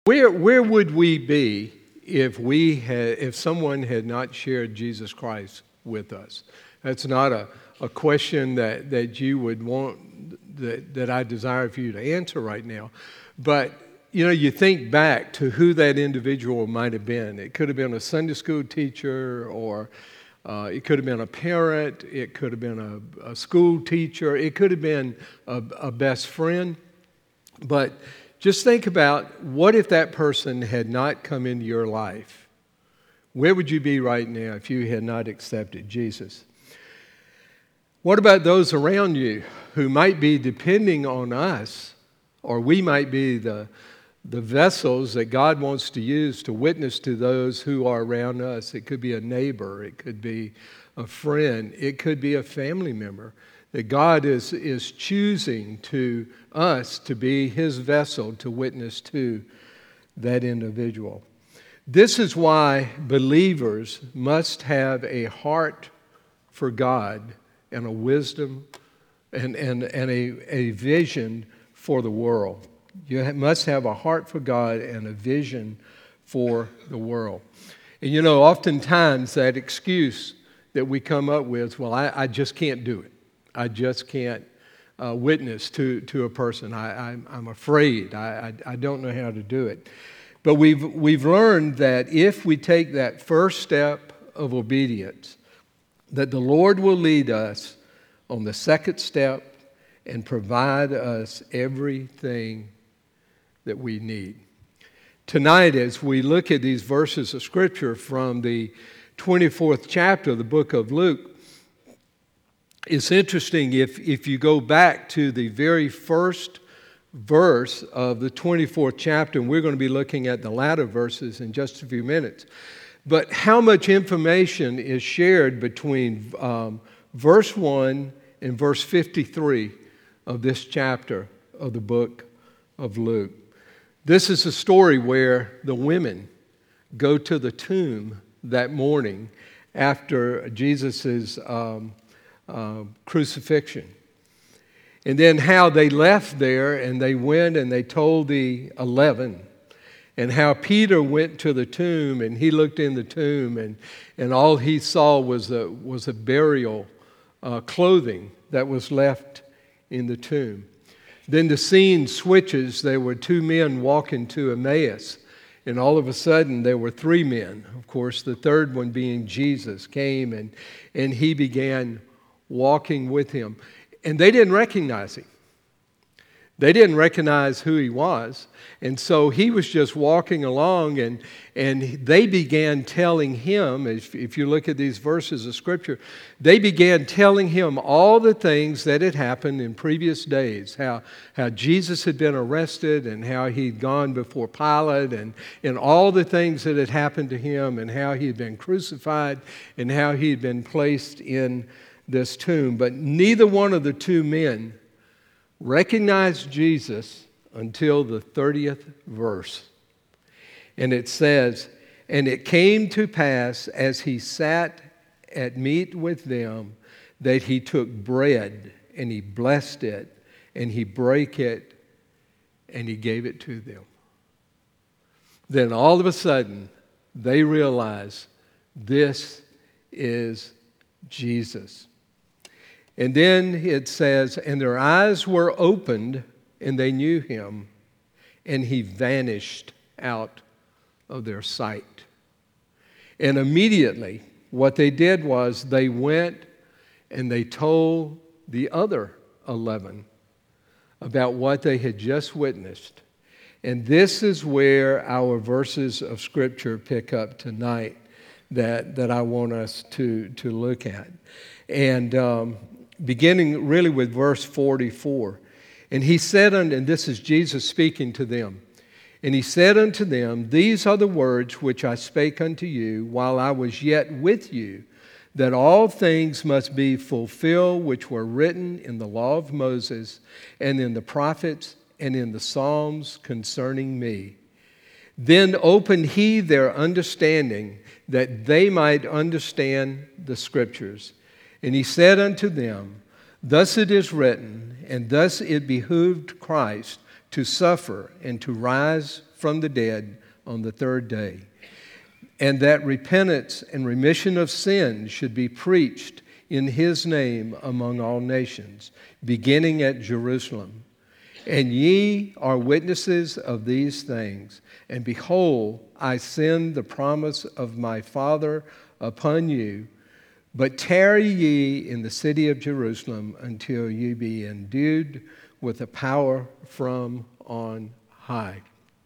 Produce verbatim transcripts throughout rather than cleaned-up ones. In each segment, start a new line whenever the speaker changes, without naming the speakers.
Where where would we be if we had if someone had not shared Jesus Christ with us? That's not a, a question that, that you would want that, that I desire for you to answer right now. But you know, you think back to who that individual might have been. It could have been a Sunday school teacher, or uh, it could have been a parent, it could have been a, a school teacher, it could have been a, a best friend. But just think about, what if that person had not come into your life? Where would you be right now if you had not accepted Jesus? What about those around you who might be depending on us, or we might be the, the vessels that God wants to use to witness to those who are around us? It could be a neighbor, it could be a friend, it could be a family member. That God is, is choosing to us to be His vessel to witness to that individual. This is why believers must have a heart for God and a wisdom and, and, and a, a vision for the world. You must have a heart for God and a vision for the world. And you know, oftentimes that excuse that we come up with, well, I, I just can't do it. I just can't uh, witness to, to a person. I, I'm, I'm afraid. I, I, I don't know how to do it. But we've, we've learned that if we take that first step of obedience, that the Lord will lead us on the second step and provide us everything that we need. Tonight, as we look at these verses of Scripture from the twenty-fourth chapter of the book of Luke, it's interesting, if, if you go back to the very first verse of the twenty-fourth chapter, and we're going to be looking at the latter verses in just a few minutes, but how much information is shared between um, verse one and verse fifty-three of this chapter of the book of Luke. This is a story where the women go to the tomb that morning after Jesus' um, Uh, crucifixion. And then how they left there and they went and they told the eleven, and how Peter went to the tomb and he looked in the tomb, and, and all he saw was a, was a burial uh, clothing that was left in the tomb. Then the scene switches. There were two men walking to Emmaus, and all of a sudden there were three men. Of course, the third one being Jesus came, and, and he began walking with him. And they didn't recognize him. They didn't recognize who he was. And so he was just walking along, and, and they began telling him, if, if you look at these verses of Scripture, they began telling him all the things that had happened in previous days, how, how Jesus had been arrested and how he'd gone before Pilate, and, and all the things that had happened to him, and how he had been crucified and how he had been placed in this tomb. But neither one of the two men recognized Jesus until the thirtieth verse. And it says, "And it came to pass as he sat at meat with them, that he took bread and he blessed it and he brake it and he gave it to them." Then all of a sudden they realized, this is Jesus. And then it says, "And their eyes were opened, and they knew him, and he vanished out of their sight." And immediately what they did was they went and they told the other eleven about what they had just witnessed. And this is where our verses of Scripture pick up tonight that, that I want us to, to look at. And um, beginning really with verse forty-four. "And he said unto," and this is Jesus speaking to them, "And he said unto them, These are the words which I spake unto you while I was yet with you, that all things must be fulfilled which were written in the law of Moses and in the prophets and in the Psalms concerning me. Then opened he their understanding, that they might understand the Scriptures. And he said unto them, Thus it is written, and thus it behooved Christ to suffer and to rise from the dead on the third day, and that repentance and remission of sins should be preached in his name among all nations, beginning at Jerusalem. And ye are witnesses of these things. And behold, I send the promise of my Father upon you. But tarry ye in the city of Jerusalem until ye be endued with the power from on high.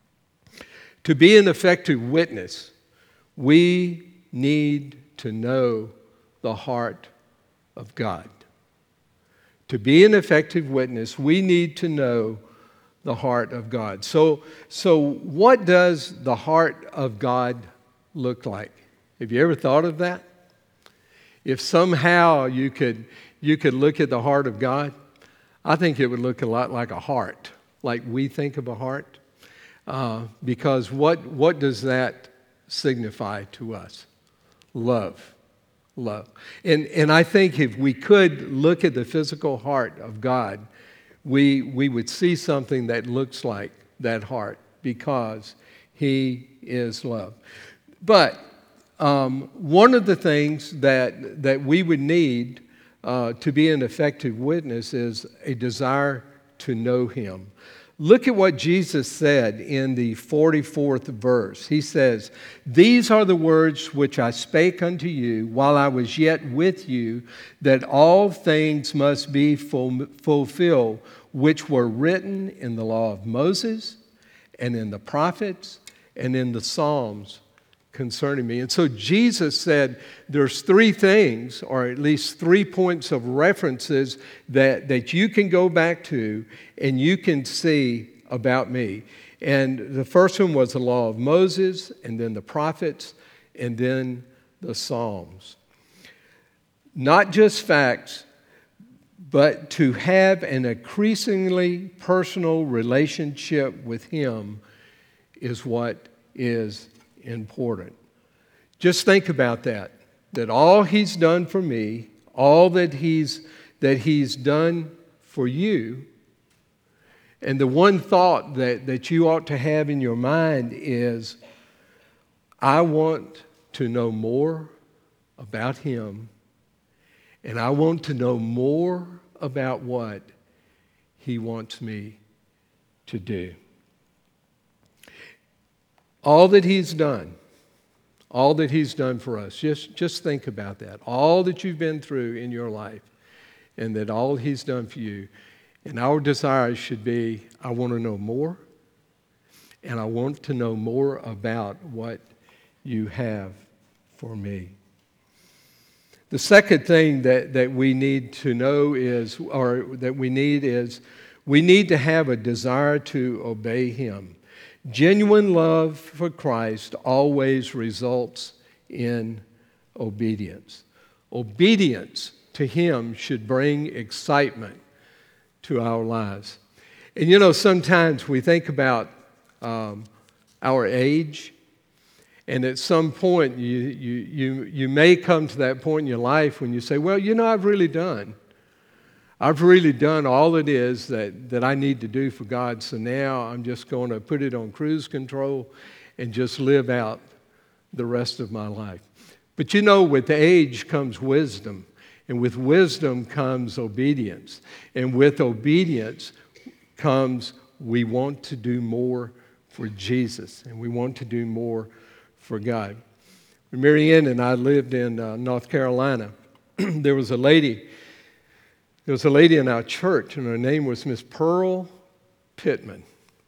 To be an effective witness, we need to know the heart of God. To be an effective witness, we need to know the heart of God. So, so what does the heart of God look like? Have you ever thought of that? If somehow you could, you could look at the heart of God, I think it would look a lot like a heart, like we think of a heart. Uh, because what, what does that signify to us? Love. Love. And, and I think if we could look at the physical heart of God, we, we would see something that looks like that heart because he is love. But um, one of the things that, that we would need uh, to be an effective witness is a desire to know him. Look at what Jesus said in the forty-fourth verse. He says, "These are the words which I spake unto you while I was yet with you, that all things must be ful- fulfilled, which were written in the law of Moses and in the prophets and in the Psalms concerning me." And so Jesus said there's three things, or at least three points of references that, that you can go back to and you can see about me. And the first one was the law of Moses, and then the prophets, and then the Psalms. Not just facts, but to have an increasingly personal relationship with him is what is important. Just think about that, that all he's done for me, all that he's, that he's done for you, and the one thought that, that you ought to have in your mind is, I want to know more about him, and I want to know more about what he wants me to do. All that he's done, all that he's done for us, just, just think about that. All that you've been through in your life, and that all he's done for you. And our desires should be, I want to know more, and I want to know more about what you have for me. The second thing that, that we need to know is, or that we need is, we need to have a desire to obey him. Genuine love for Christ always results in obedience. Obedience to him should bring excitement to our lives. And you know, sometimes we think about um, our age, and at some point you, you, you, you may come to that point in your life when you say, well, you know, I've really done. I've really done all it is that, that I need to do for God, so now I'm just going to put it on cruise control and just live out the rest of my life. But you know, with age comes wisdom, and with wisdom comes obedience, and with obedience comes we want to do more for Jesus, and we want to do more for God. When Mary Ann and I lived in uh, North Carolina, there was a lady There was a lady in our church, and her name was Miss Pearl Pittman.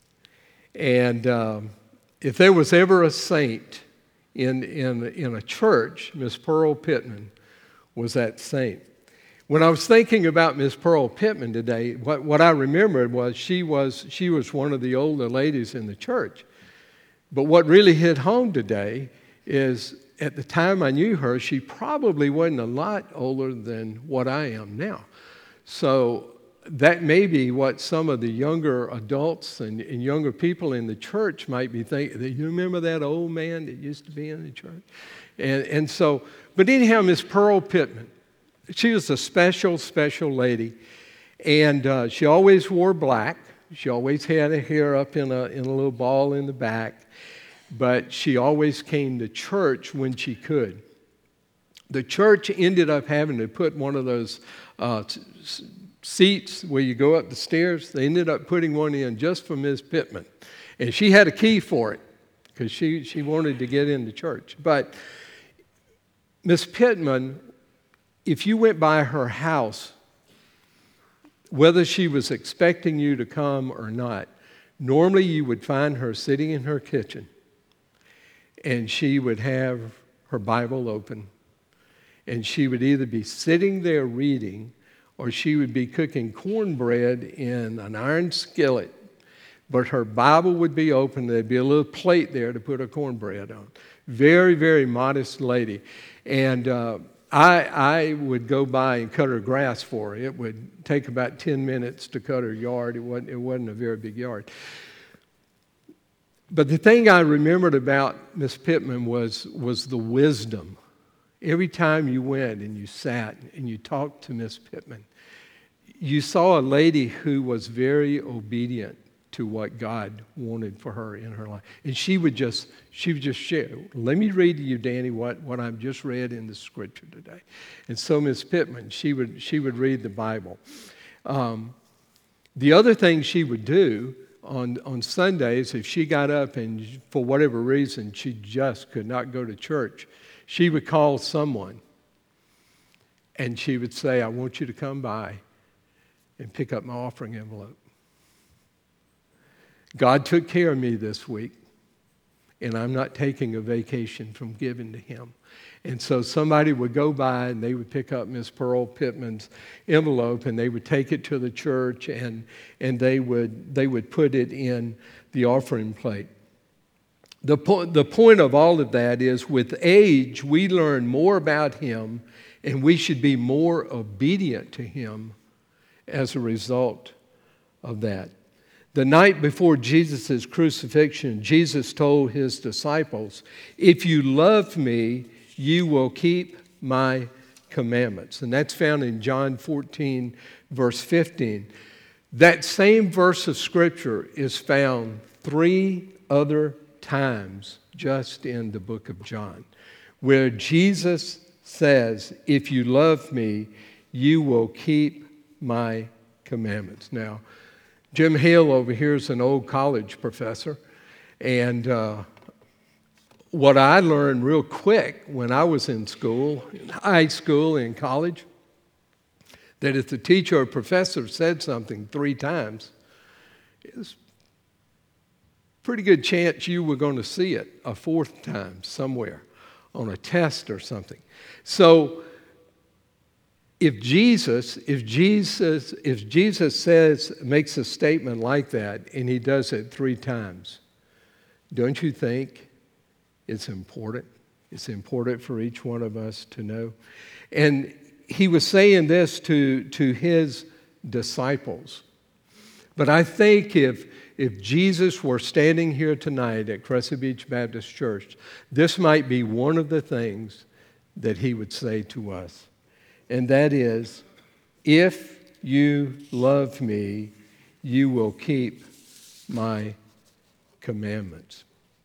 And um, if there was ever a saint in, in, in a church, Miss Pearl Pittman was that saint. When I was thinking about Miss Pearl Pittman today, what, what I remembered was she was she was one of the older ladies in the church. But what really hit home today is at the time I knew her, she probably wasn't a lot older than what I am now. So that may be what some of the younger adults and, and younger people in the church might be thinking. You remember that old man that used to be in the church? And, and so, but anyhow, Miss Pearl Pittman, she was a special, special lady. And uh, she always wore black. She always had her hair up in a, in a little ball in the back, but she always came to church when she could. The church ended up having to put one of those uh, seats where you go up the stairs. They ended up putting one in just for Miz Pittman. And she had a key for it because she, she wanted to get into church. But Miz Pittman, if you went by her house, whether she was expecting you to come or not, normally you would find her sitting in her kitchen and she would have her Bible open and she would either be sitting there reading or she would be cooking cornbread in an iron skillet, but her Bible would be open. There'd be a little plate there to put her cornbread on. Very, very modest lady. And uh, I, I would go by and cut her grass for her. It would take about ten minutes to cut her yard. It wasn't, it wasn't a very big yard. But the thing I remembered about Miss Pittman was, was the wisdom. Every time you went and you sat and you talked to Miss Pittman, you saw a lady who was very obedient to what God wanted for her in her life. And she would just, she would just share. Let me read to you, Danny, what, what I've just read in the scripture today. And so Miss Pittman, she would, she would read the Bible. Um, the other thing she would do on, on Sundays, if she got up and for whatever reason she just could not go to church, she would call someone and she would say, I want you to come by and pick up my offering envelope. God took care of me this week, and I'm not taking a vacation from giving to him. And so somebody would go by, and they would pick up Miss Pearl Pittman's envelope, and they would take it to the church, and, and they would they would put it in the offering plate. The, po- the point of all of that is with age, we learn more about him, and we should be more obedient to him as a result of that. The night before Jesus' crucifixion, Jesus told his disciples, if you love me, you will keep my commandments. And that's found in John fourteen, verse fifteen. That same verse of Scripture is found three other times just in the book of John, where Jesus says, if you love me, you will keep my commandments. Now, Jim Hale over here is an old college professor, and uh, what I learned real quick when I was in school, in high school, in college, that if the teacher or professor said something three times, it was a pretty good chance you were going to see it a fourth time somewhere on a test or something. So If Jesus, if Jesus, if Jesus says, makes a statement like that, and he does it three times, don't you think it's important? It's important for each one of us to know. And he was saying this to, to his disciples. But I think if, if Jesus were standing here tonight at Crescent Beach Baptist Church, this might be one of the things that he would say to us. And that is, if you love me, you will keep my commandments.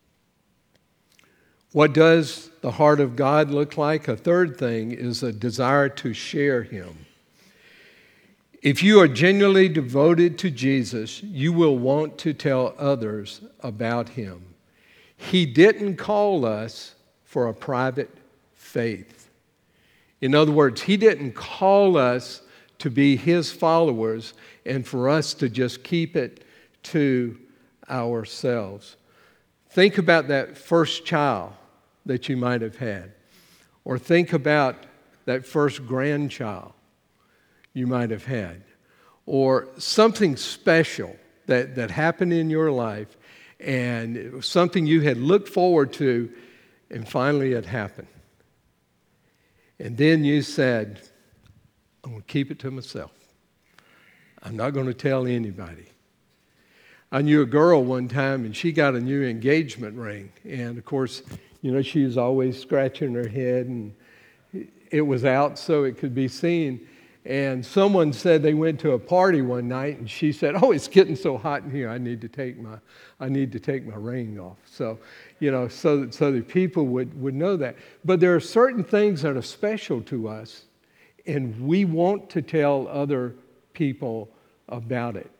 What does the heart of God look like? A third thing is a desire to share him. If you are genuinely devoted to Jesus, you will want to tell others about him. He didn't call us for a private faith. In other words, he didn't call us to be his followers and for us to just keep it to ourselves. Think about that first child that you might have had, or think about that first grandchild you might have had, or something special that, that happened in your life and it was something you had looked forward to and finally it happened. And then you said, I'm going to keep it to myself. I'm not going to tell anybody. I knew a girl one time, and she got a new engagement ring. And, of course, you know, she was always scratching her head, and it was out so it could be seen. And someone said they went to a party one night, and she said, "Oh, it's getting so hot in here. I need to take my, I need to take my ring off." So, you know, so that, so that people would, would know that. But there are certain things that are special to us, and we want to tell other people about it.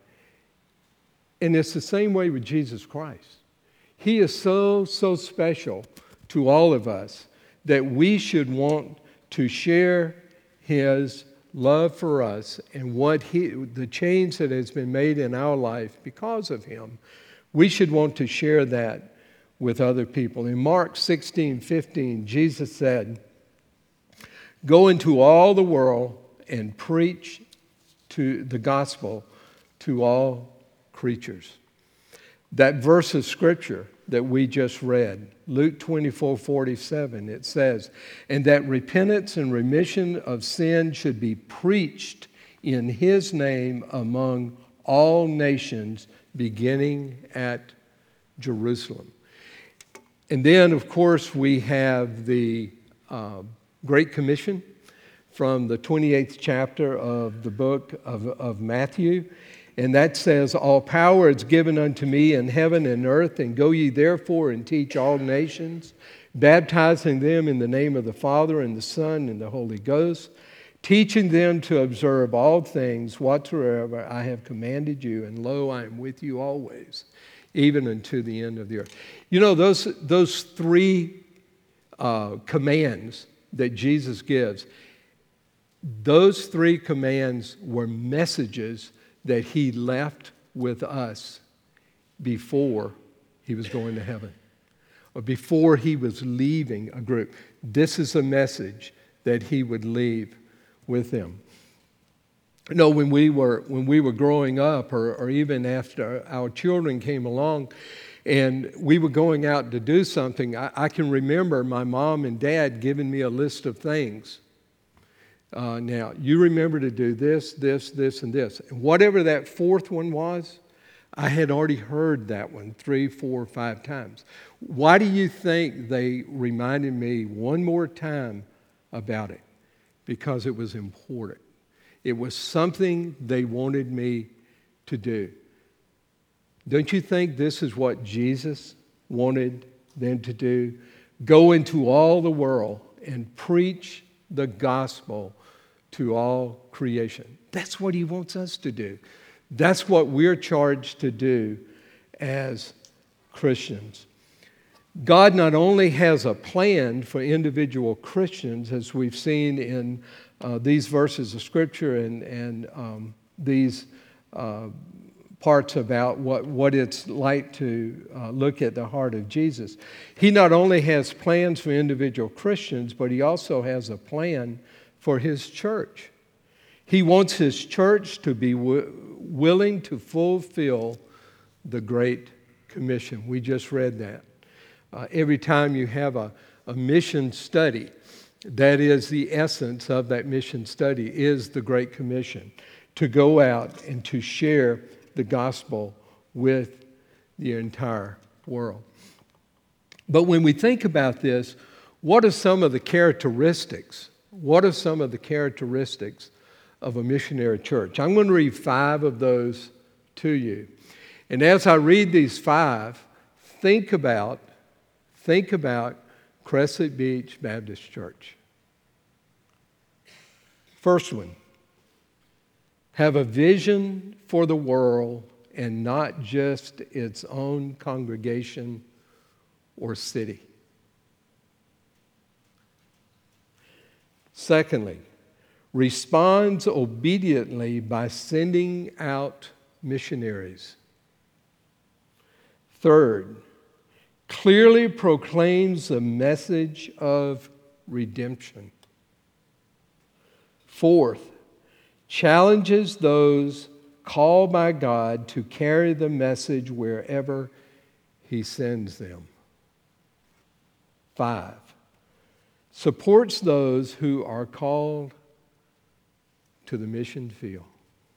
And it's the same way with Jesus Christ. He is so, so special to all of us that we should want to share His love for us and what he, the change that has been made in our life because of Him. We should want to share that with other people. In Mark sixteen fifteen, Jesus said, "Go into all the world and preach to the gospel to all creatures." That verse of Scripture that we just read, Luke twenty-four forty-seven, it says, "And that repentance and remission of sin should be preached in His name among all nations, beginning at Jerusalem." And then, of course, we have the uh, Great Commission from the twenty-eighth chapter of the book of, of Matthew. And that says, "All power is given unto me in heaven and earth, and go ye therefore and teach all nations, baptizing them in the name of the Father and the Son and the Holy Ghost, teaching them to observe all things whatsoever I have commanded you, and lo, I am with you always, even unto the end of the earth." You know, those, those three uh, commands that Jesus gives, those three commands were messages that He left with us before He was going to heaven, or before He was leaving a group. This is a message that He would leave with them. You know, when we were when we were growing up, or, or even after our children came along, and we were going out to do something, I, I can remember my mom and dad giving me a list of things. Uh, now, you remember to do this, this, this, and this. And whatever that fourth one was, I had already heard that one three, four, five times. Why do you think they reminded me one more time about it? Because it was important. It was something they wanted me to do. Don't you think this is what Jesus wanted them to do? Go into all the world and preach the gospel to all creation. That's what He wants us to do. That's what we're charged to do as Christians. God not only has a plan for individual Christians, as we've seen in uh, these verses of Scripture and, and um, these uh, parts about what, what it's like to uh, look at the heart of Jesus. He not only has plans for individual Christians, but He also has a plan for His church. He wants His church to be w- willing to fulfill the Great Commission. We just read that. Uh, every time you have a, a mission study, that is the essence of that mission study, is the Great Commission, to go out and to share the gospel with the entire world. But when we think about this, what are some of the characteristics? What are some of the characteristics of a missionary church? I'm going to read five of those to you. And as I read these five, think about, think about Crescent Beach Baptist Church. First one, have a vision for the world and not just its own congregation or city. Secondly, responds obediently by sending out missionaries. Third, clearly proclaims the message of redemption. Fourth, challenges those called by God to carry the message wherever He sends them. Five, supports those who are called to the mission field.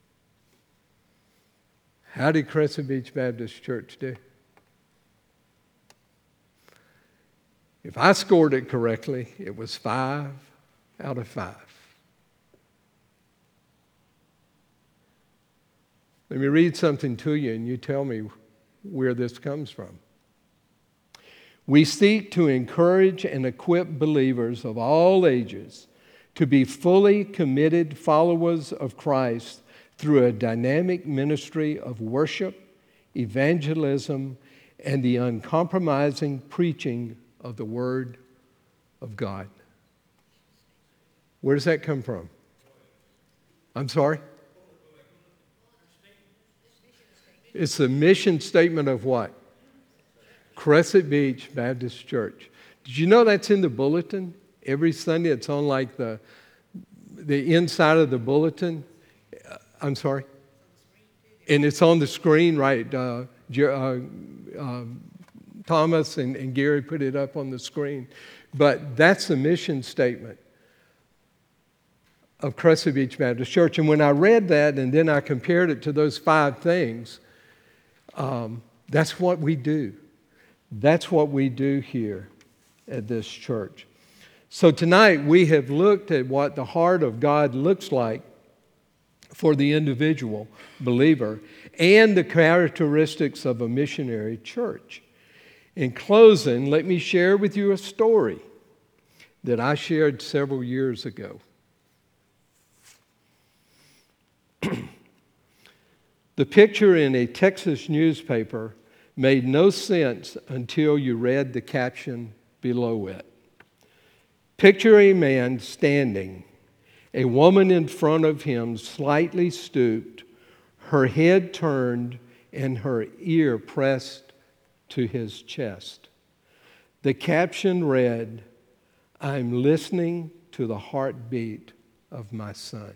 How did Crescent Beach Baptist Church do? If I scored it correctly, it was five out of five. Let me read something to you and you tell me where this comes from. We seek to encourage and equip believers of all ages to be fully committed followers of Christ through a dynamic ministry of worship, evangelism, and the uncompromising preaching of the Word of God. Where does that come from? I'm sorry? It's the mission statement of what? Crescent Beach Baptist Church. Did you know that's in the bulletin? Every Sunday it's on like the, the inside of the bulletin. I'm sorry? And it's on the screen, right? Uh, uh, uh, Thomas and, and Gary put it up on the screen. But that's the mission statement of Crescent Beach Baptist Church. And when I read that and then I compared it to those five things, um, that's what we do. That's what we do here at this church. So tonight we have looked at what the heart of God looks like for the individual believer and the characteristics of a missionary church. In closing, let me share with you a story that I shared several years ago. The picture in a Texas newspaper made no sense until you read the caption below it. Picture a man standing, a woman in front of him slightly stooped, her head turned and her ear pressed to his chest. The caption read, "I'm listening to the heartbeat of my son."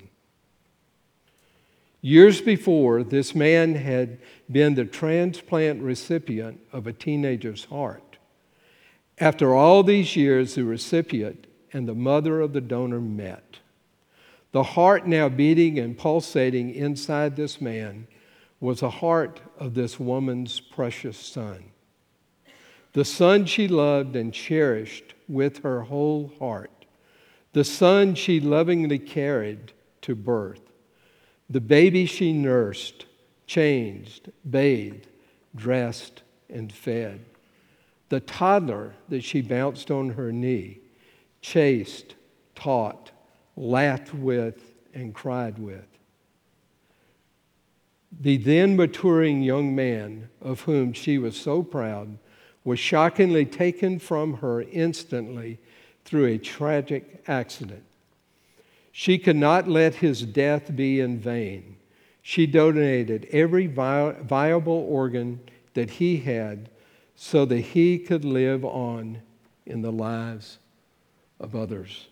Years before, this man had been the transplant recipient of a teenager's heart. After all these years, the recipient and the mother of the donor met. The heart now beating and pulsating inside this man was the heart of this woman's precious son. The son she loved and cherished with her whole heart. The son she lovingly carried to birth. The baby she nursed, changed, bathed, dressed, and fed. The toddler that she bounced on her knee, chased, taught, laughed with, and cried with. The then maturing young man of whom she was so proud was shockingly taken from her instantly through a tragic accident. She could not let his death be in vain. She donated every vi- viable organ that he had so that he could live on in the lives of others.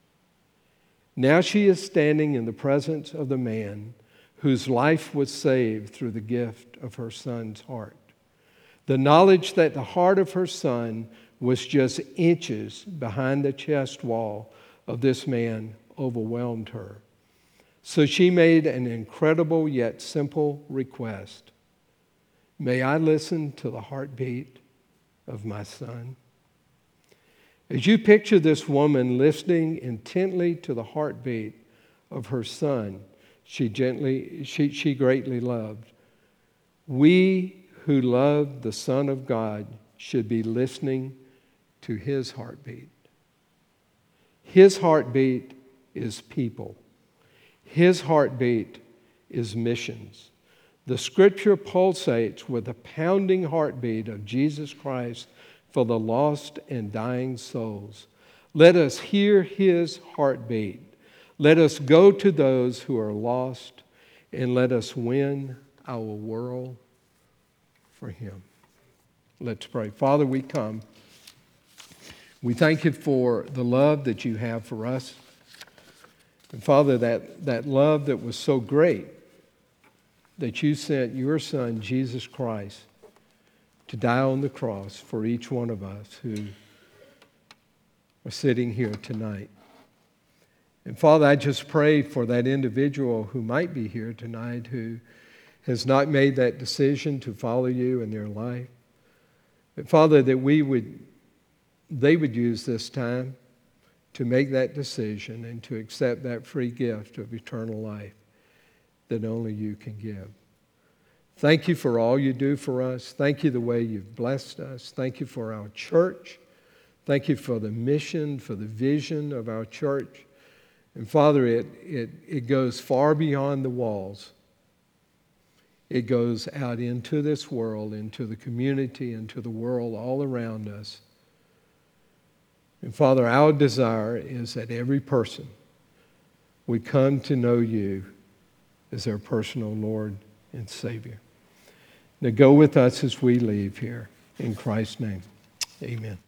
Now she is standing in the presence of the man whose life was saved through the gift of her son's heart. The knowledge that the heart of her son was just inches behind the chest wall of this man overwhelmed her. So she made an incredible yet simple request. May I listen to the heartbeat of my son? As you picture this woman listening intently to the heartbeat of her son, she gently, she, she greatly loved. We who love the Son of God should be listening to his heartbeat. His heartbeat is people. His heartbeat is missions. The scripture pulsates with the pounding heartbeat of Jesus Christ for the lost and dying souls. Let us hear his heartbeat. Let us go to those who are lost, and let us win our world for him. Let's pray. Father, we come. We thank you for the love that you have for us. And Father, that, that love that was so great that you sent your Son, Jesus Christ, to die on the cross for each one of us who are sitting here tonight. And Father, I just pray for that individual who might be here tonight who has not made that decision to follow you in their life. But Father, that we would, they would use this time to make that decision and to accept that free gift of eternal life that only you can give. Thank you for all you do for us. Thank you the way you've blessed us. Thank you for our church. Thank you for the mission, for the vision of our church. And Father, it, it, it goes far beyond the walls. It goes out into this world, into the community, into the world all around us. And Father, our desire is that every person would come to know you as their personal Lord and Savior. Now go with us as we leave here. In Christ's name, amen.